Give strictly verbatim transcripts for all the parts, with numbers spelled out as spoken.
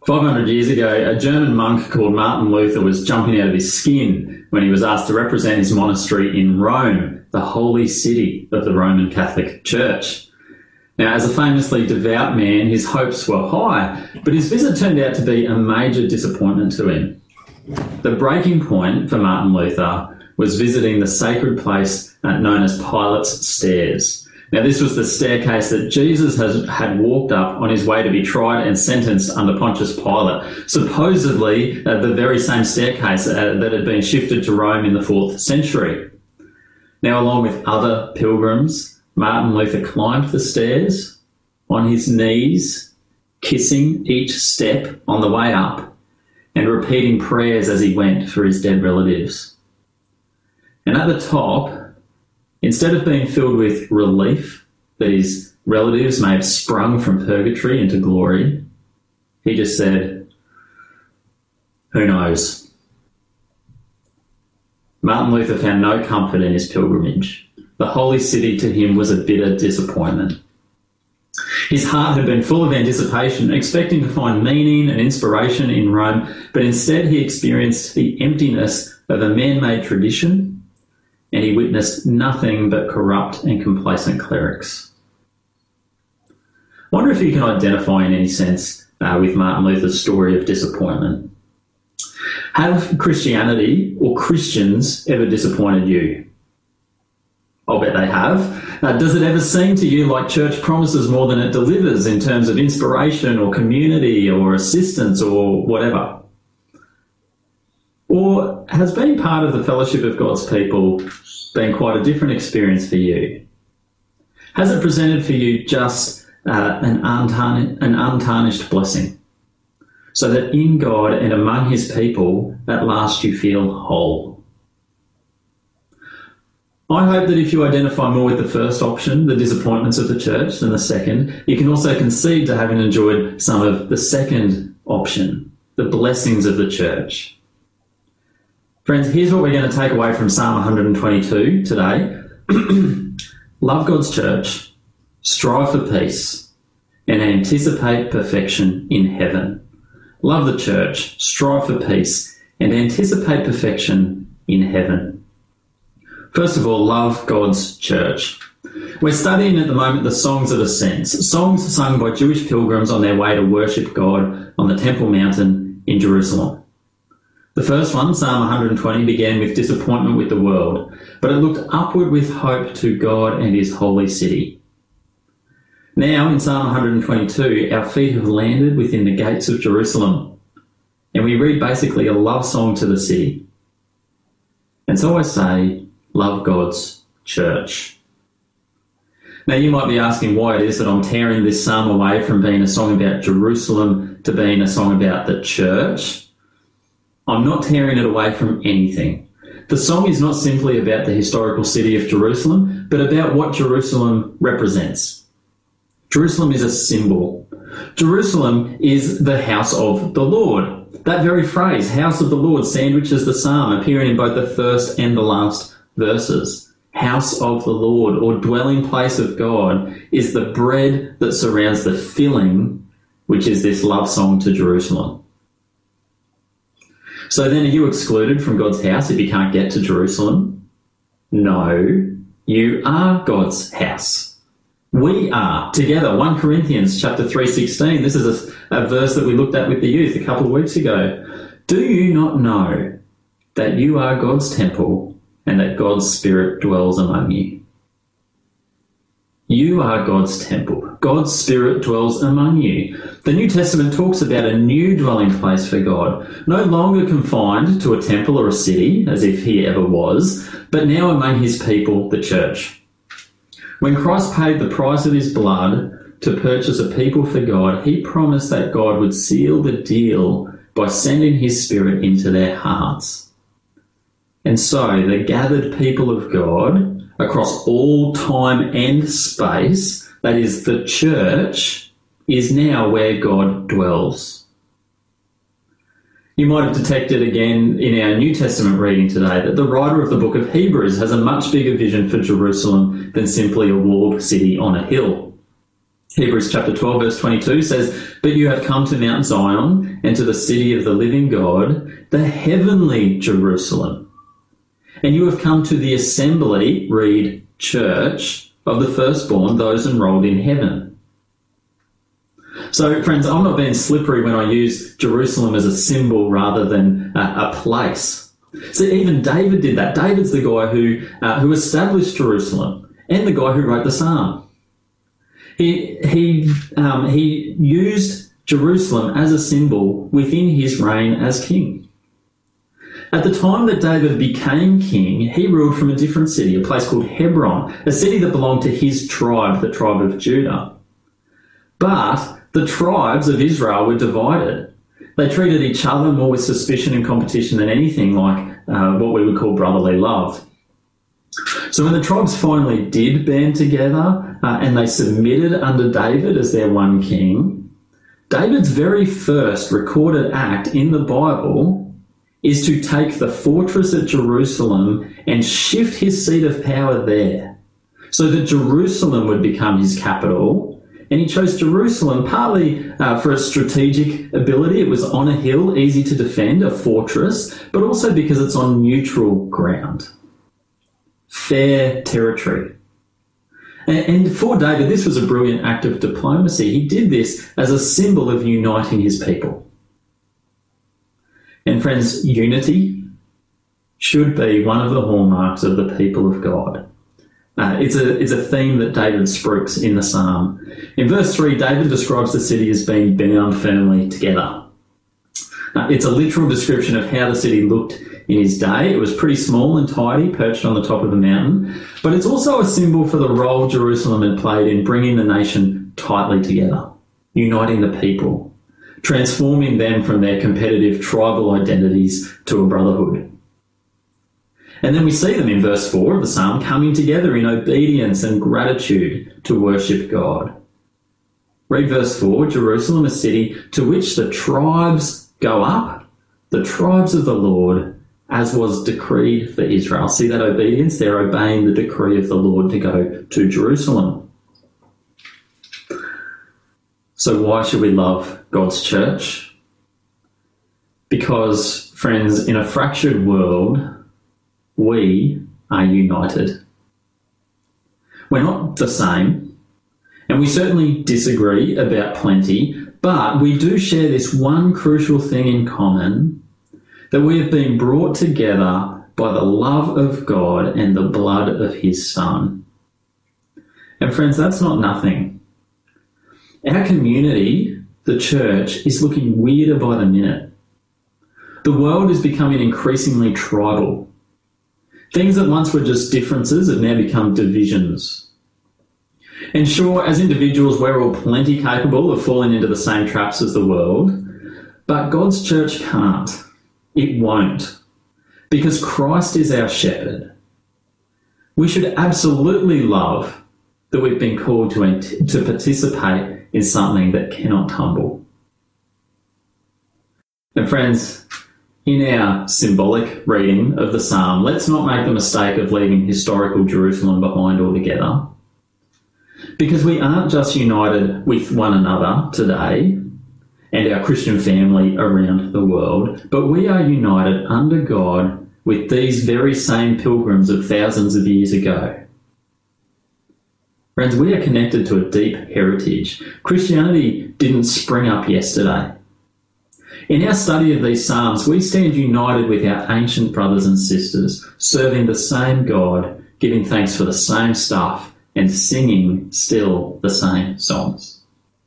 five hundred years ago, a German monk called Martin Luther was jumping out of his skin when he was asked to represent his monastery in Rome, the holy city of the Roman Catholic Church. Now, as a famously devout man, his hopes were high, but his visit turned out to be a major disappointment to him. The breaking point for Martin Luther was visiting the sacred place known as Pilate's Stairs. Now, this was the staircase that Jesus has, had walked up on his way to be tried and sentenced under Pontius Pilate, supposedly uh, the very same staircase uh, that had been shifted to Rome in the fourth century. Now, along with other pilgrims, Martin Luther climbed the stairs on his knees, kissing each step on the way up and repeating prayers as he went for his dead relatives. And at the top, instead of being filled with relief that his relatives may have sprung from purgatory into glory, he just said, "Who knows?" Martin Luther found no comfort in his pilgrimage. The holy city to him was a bitter disappointment. His heart had been full of anticipation, expecting to find meaning and inspiration in Rome, but instead he experienced the emptiness of a man-made tradition, and he witnessed nothing but corrupt and complacent clerics. I wonder if you can identify in any sense uh, with Martin Luther's story of disappointment. Have Christianity or Christians ever disappointed you? I'll bet they have. Uh, does it ever seem to you like church promises more than it delivers in terms of inspiration or community or assistance or whatever? Or has being part of the fellowship of God's people been quite a different experience for you? Has it presented for you just uh, an, untarn- an untarnished blessing, so that in God and among his people, at last you feel whole? I hope that if you identify more with the first option, the disappointments of the church, than the second, you can also concede to having enjoyed some of the second option, the blessings of the church. Friends, here's what we're going to take away from Psalm one twenty-two today. Love God's church, strive for peace, and anticipate perfection in heaven. Love the church, strive for peace, and anticipate perfection in heaven. First of all, love God's church. We're studying at the moment the Songs of Ascent, songs sung by Jewish pilgrims on their way to worship God on the Temple Mountain in Jerusalem. The first one, Psalm one twenty, began with disappointment with the world, but it looked upward with hope to God and his holy city. Now, in Psalm one twenty-two, our feet have landed within the gates of Jerusalem, and we read basically a love song to the city. And so I say, love God's church. Now, you might be asking why it is that I'm tearing this psalm away from being a song about Jerusalem to being a song about the church. I'm not tearing it away from anything. The song is not simply about the historical city of Jerusalem, but about what Jerusalem represents. Jerusalem is a symbol. Jerusalem is the house of the Lord. That very phrase, house of the Lord, sandwiches the psalm, appearing in both the first and the last verses. House of the Lord, or dwelling place of God, is the bread that surrounds the filling, which is this love song to Jerusalem. So then, are you excluded from God's house if you can't get to Jerusalem? No, you are God's house. We are together. First Corinthians chapter three sixteen. This is a, a verse that we looked at with the youth a couple of weeks ago. Do you not know that you are God's temple and that God's Spirit dwells among you? You are God's temple. God's Spirit dwells among you. The New Testament talks about a new dwelling place for God, no longer confined to a temple or a city, as if he ever was, but now among his people, the church. When Christ paid the price of his blood to purchase a people for God, he promised that God would seal the deal by sending his Spirit into their hearts. And so the gathered people of God across all time and space, that is the church, is now where God dwells. You might have detected again in our New Testament reading today that the writer of the book of Hebrews has a much bigger vision for Jerusalem than simply a walled city on a hill. Hebrews chapter twelve verse twenty-two says, "But you have come to Mount Zion and to the city of the living God, the heavenly Jerusalem. And you have come to the assembly," read, church, "of the firstborn, those enrolled in heaven." So, friends, I'm not being slippery when I use Jerusalem as a symbol rather than a, a place. See, even David did that. David's the guy who uh, who established Jerusalem and the guy who wrote the psalm. He he um, he used Jerusalem as a symbol within his reign as king. At the time that David became king, he ruled from a different city, a place called Hebron, a city that belonged to his tribe, the tribe of Judah. But the tribes of Israel were divided. They treated each other more with suspicion and competition than anything like uh, what we would call brotherly love. So when the tribes finally did band together uh, and they submitted under David as their one king, David's very first recorded act in the Bible is to take the fortress at Jerusalem and shift his seat of power there so that Jerusalem would become his capital. And he chose Jerusalem partly uh, for its strategic ability. It was on a hill, easy to defend, a fortress, but also because it's on neutral ground. Fair territory. And for David, this was a brilliant act of diplomacy. He did this as a symbol of uniting his people. And friends, unity should be one of the hallmarks of the people of God. Uh, it's a it's a theme that David spruiks in the psalm. In verse three, David describes the city as being bound firmly together. Uh, it's a literal description of how the city looked in his day. It was pretty small and tidy, perched on the top of a mountain. But it's also a symbol for the role Jerusalem had played in bringing the nation tightly together, uniting the people, transforming them from their competitive tribal identities to a brotherhood. And then we see them in verse four of the psalm coming together in obedience and gratitude to worship God. Read verse four, "Jerusalem, a city to which the tribes go up, the tribes of the Lord, as was decreed for Israel." See that obedience? They're obeying the decree of the Lord to go to Jerusalem. So why should we love God's church? Because, friends, in a fractured world, we are united. We're not the same, and we certainly disagree about plenty, but we do share this one crucial thing in common, that we have been brought together by the love of God and the blood of his Son. And friends, that's not nothing. Our community, the church, is looking weirder by the minute. The world is becoming increasingly tribal. Things that once were just differences have now become divisions. And sure, as individuals, we're all plenty capable of falling into the same traps as the world, but God's church can't. It won't. Because Christ is our shepherd. We should absolutely love that we've been called to, to participate in something that cannot tumble. And friends, in our symbolic reading of the psalm, let's not make the mistake of leaving historical Jerusalem behind altogether. Because we aren't just united with one another today and our Christian family around the world, but we are united under God with these very same pilgrims of thousands of years ago. Friends, we are connected to a deep heritage. Christianity didn't spring up yesterday. In our study of these Psalms, we stand united with our ancient brothers and sisters, serving the same God, giving thanks for the same stuff, and singing still the same songs.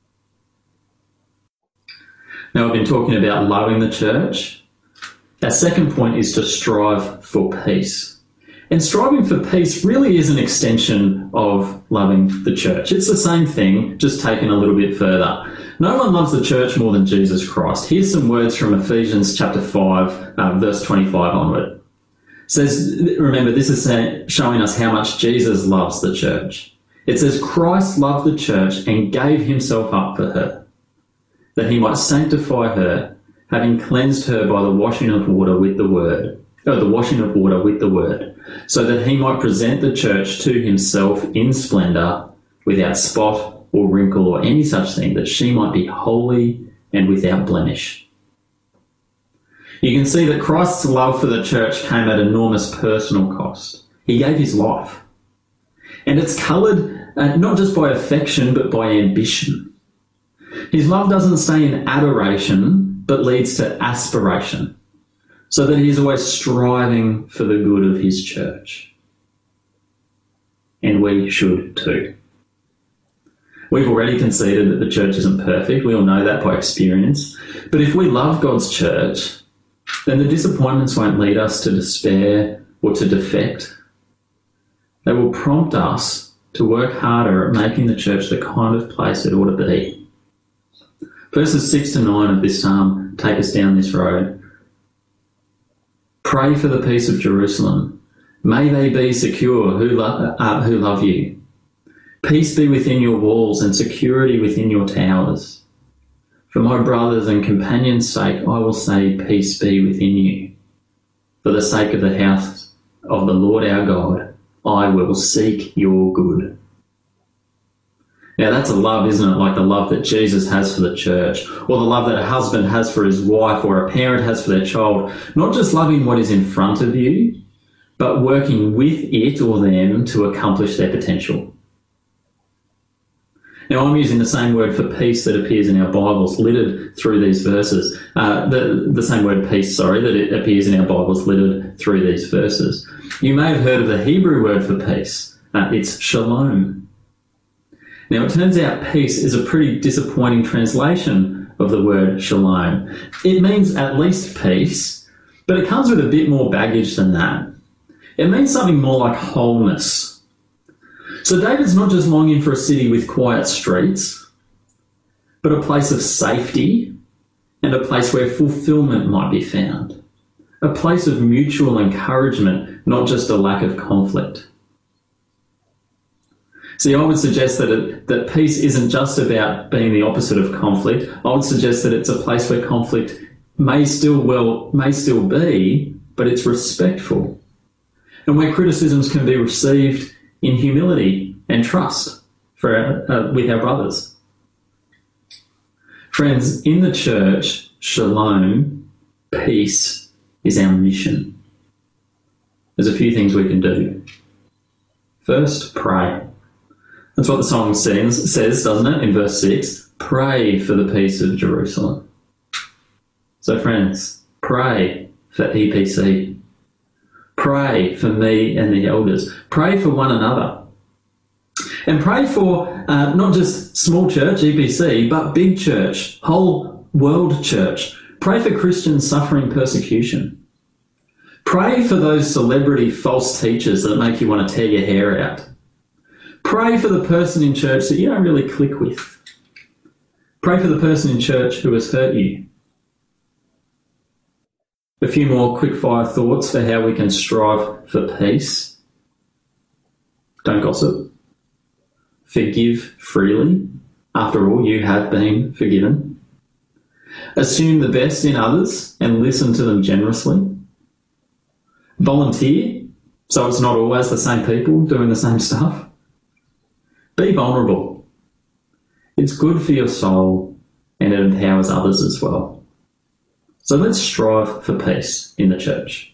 Now, I've been talking about loving the church. Our second point is to strive for peace. And striving for peace really is an extension of loving the church. It's the same thing, just taken a little bit further. No one loves the church more than Jesus Christ. Here's some words from Ephesians chapter five, uh, verse twenty-five onward. It says, remember, this is saying, showing us how much Jesus loves the church. It says, "Christ loved the church and gave himself up for her, that he might sanctify her, having cleansed her by the washing of water with the word, or the washing of water with the word, so that he might present the church to himself in splendour, without spot or wrinkle or any such thing, that she might be holy and without blemish. You can see that Christ's love for the church came at enormous personal cost. He gave his life. And it's coloured uh, not just by affection, but by ambition. His love doesn't stay in adoration, but leads to aspiration, so that he is always striving for the good of his church. And we should too. We've already conceded that the church isn't perfect. We all know that by experience. But if we love God's church, then the disappointments won't lead us to despair or to defect. They will prompt us to work harder at making the church the kind of place it ought to be. Verses six to nine of this psalm take us down this road. Pray for the peace of Jerusalem. May they be secure who, lo- uh, who love you. Peace be within your walls and security within your towers. For my brothers and companions' sake, I will say, peace be within you. For the sake of the house of the Lord our God, I will seek your good. Now that's a love, isn't it? Like the love that Jesus has for the church, or the love that a husband has for his wife, or a parent has for their child. Not just loving what is in front of you, but working with it or them to accomplish their potential. Now, I'm using the same word for peace that appears in our Bibles, littered through these verses. Uh, the, the same word peace, sorry, that it appears in our Bibles, littered through these verses. You may have heard of the Hebrew word for peace. Uh, it's shalom. Now, it turns out peace is a pretty disappointing translation of the word shalom. It means at least peace, but it comes with a bit more baggage than that. It means something more like wholeness. So David's not just longing for a city with quiet streets, but a place of safety and a place where fulfillment might be found. A place of mutual encouragement, not just a lack of conflict. See, I would suggest that it, that peace isn't just about being the opposite of conflict. I would suggest that it's a place where conflict may still well may still be, but it's respectful, and where criticisms can be received in humility and trust for our, uh, with our brothers. Friends, in the church, shalom, peace, is our mission. There's a few things we can do. First, pray. That's what the song says, says, doesn't it, in verse six? Pray for the peace of Jerusalem. So friends, pray for E P C. Pray for me and the elders. Pray for one another. And pray for uh, not just small church, E P C, but big church, whole world church. Pray for Christians suffering persecution. Pray for those celebrity false teachers that make you want to tear your hair out. Pray for the person in church that you don't really click with. Pray for the person in church who has hurt you. A few more quick-fire thoughts for how we can strive for peace. Don't gossip. Forgive freely. After all, you have been forgiven. Assume the best in others and listen to them generously. Volunteer, so it's not always the same people doing the same stuff. Be vulnerable. It's good for your soul and it empowers others as well. So let's strive for peace in the church.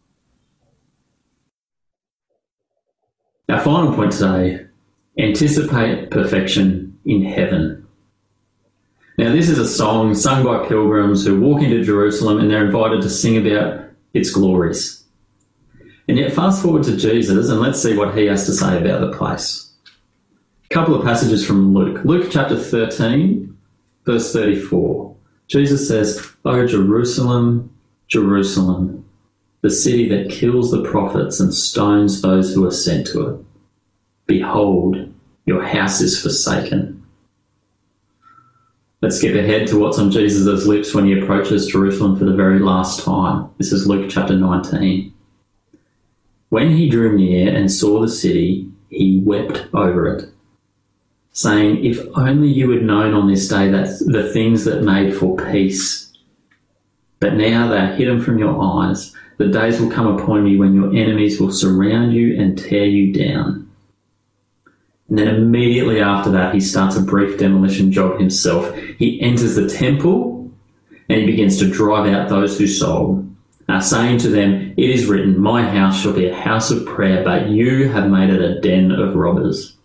Our final point today, anticipate perfection in heaven. Now this is a song sung by pilgrims who walk into Jerusalem and they're invited to sing about its glories. And yet fast forward to Jesus and let's see what he has to say about the place. A couple of passages from Luke. Luke chapter thirteen, verse thirty-four. Jesus says, "O Jerusalem, Jerusalem, the city that kills the prophets and stones those who are sent to it. Behold, your house is forsaken." Let's skip ahead to what's on Jesus' lips when he approaches Jerusalem for the very last time. This is Luke chapter nineteen. When he drew near and saw the city, he wept over it, saying, "If only you had known on this day that the things that made for peace. But now they are hidden from your eyes. The days will come upon you when your enemies will surround you and tear you down, And then immediately after that, he starts a brief demolition job himself. He enters the temple and he begins to drive out those who sold, uh, saying to them, "It is written, my house shall be a house of prayer, but you have made it a den of robbers."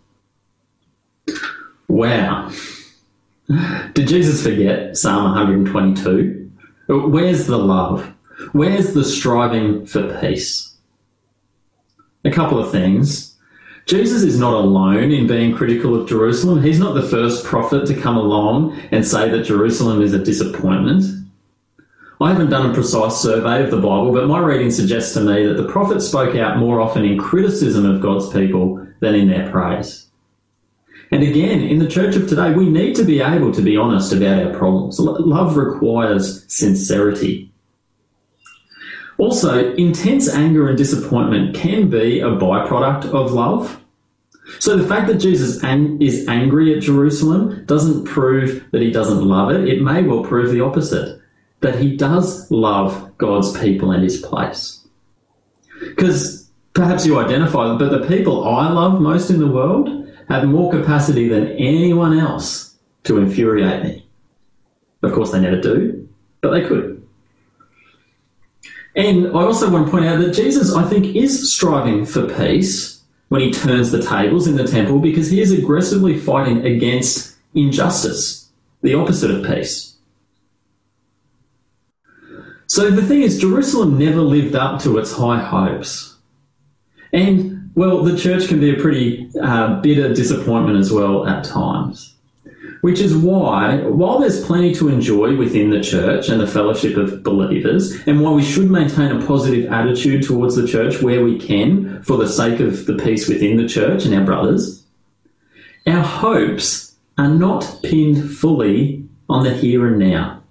Wow. Did Jesus forget Psalm one twenty-two? Where's the love? Where's the striving for peace? A couple of things. Jesus is not alone in being critical of Jerusalem. He's not the first prophet to come along and say that Jerusalem is a disappointment. I haven't done a precise survey of the Bible, but my reading suggests to me that the prophets spoke out more often in criticism of God's people than in their praise. And again, in the church of today, we need to be able to be honest about our problems. Love requires sincerity. Also, intense anger and disappointment can be a byproduct of love. So the fact that Jesus ang- is angry at Jerusalem doesn't prove that he doesn't love it. It may well prove the opposite, that he does love God's people and his place. Because perhaps you identify, but the people I love most in the world have more capacity than anyone else to infuriate me. Of course, they never do, but they could. And I also want to point out that Jesus, I think, is striving for peace when he turns the tables in the temple, because he is aggressively fighting against injustice, the opposite of peace. So the thing is, Jerusalem never lived up to its high hopes. And, well, the church can be a pretty uh, bitter disappointment as well at times. Which is why, while there's plenty to enjoy within the church and the fellowship of believers, and while we should maintain a positive attitude towards the church where we can for the sake of the peace within the church and our brothers, our hopes are not pinned fully on the here and now.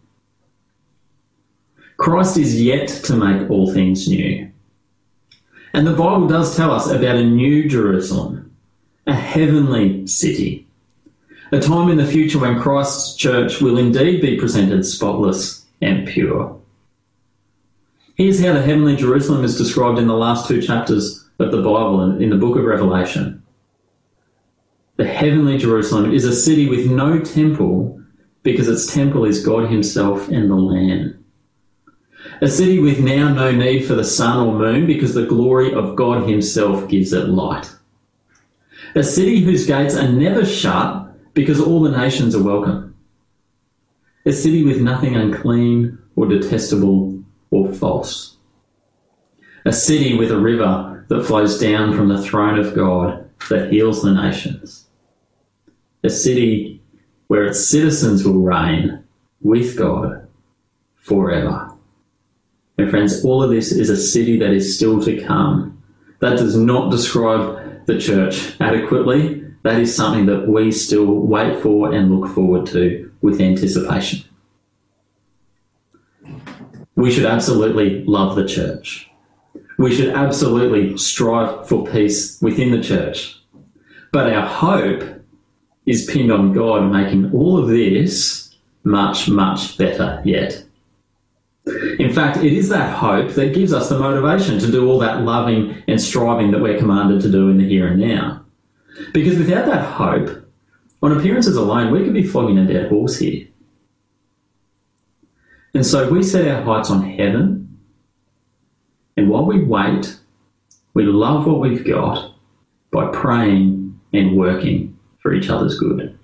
Christ is yet to make all things new. And the Bible does tell us about a new Jerusalem, a heavenly city, a time in the future when Christ's church will indeed be presented spotless and pure. Here's how the heavenly Jerusalem is described in the last two chapters of the Bible in, in the book of Revelation. The heavenly Jerusalem is a city with no temple because its temple is God himself and the Lamb. A city with now no need for the sun or moon because the glory of God himself gives it light. A city whose gates are never shut because all the nations are welcome. A city with nothing unclean or detestable or false. A city with a river that flows down from the throne of God that heals the nations. A city where its citizens will reign with God forever. And friends, all of this is a city that is still to come. That does not describe the church adequately. That is something that we still wait for and look forward to with anticipation. We should absolutely love the church. We should absolutely strive for peace within the church. But our hope is pinned on God making all of this much, much better yet. In fact, it is that hope that gives us the motivation to do all that loving and striving that we're commanded to do in the here and now. Because without that hope, on appearances alone, we could be flogging a dead horse here. And so we set our hearts on heaven, and while we wait, we love what we've got by praying and working for each other's good.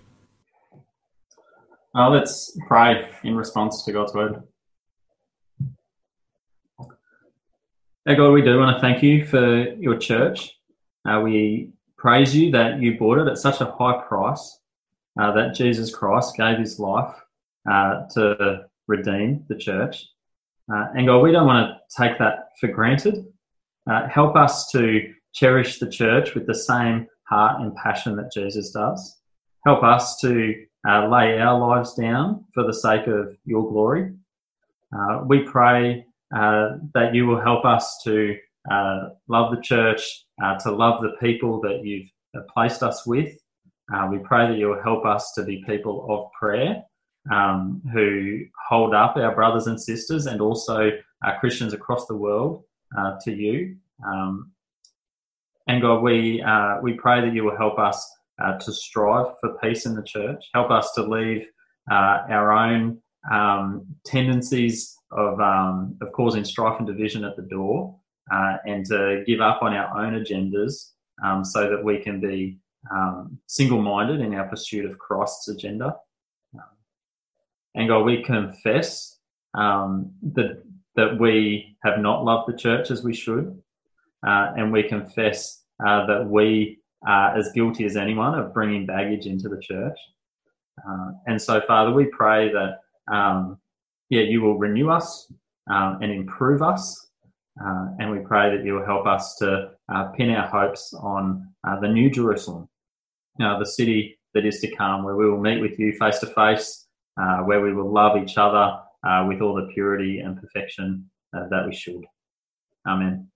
Uh, let's pray in response to God's word. Our God, we do want to thank you for your church. Uh, we praise you that you bought it at such a high price, uh, that Jesus Christ gave his life uh, to redeem the church. Uh, and God, we don't want to take that for granted. Uh, help us to cherish the church with the same heart and passion that Jesus does. Help us to uh, lay our lives down for the sake of your glory. Uh, we pray uh, that you will help us to uh, love the church, uh, to love the people that you've placed us with. Uh, we pray that you will help us to be people of prayer, um, who hold up our brothers and sisters and also uh, Christians across the world uh, to you. Um, and God, we uh, we pray that you will help us uh, to strive for peace in the church. Help us to leave uh, our own um, tendencies of, um, of causing strife and division at the door, uh, and to give up on our own agendas, um, so that we can be um, single-minded in our pursuit of Christ's agenda. Um, and God, we confess um, that, that we have not loved the church as we should, uh, and we confess uh, that we are as guilty as anyone of bringing baggage into the church. Uh, and so, Father, we pray that, um, yeah, you will renew us um, and improve us. Uh, and we pray that you will help us to uh, pin our hopes on uh, the New Jerusalem, uh, the city that is to come, where we will meet with you face to face, uh, where we will love each other uh, with all the purity and perfection uh, that we should. Amen.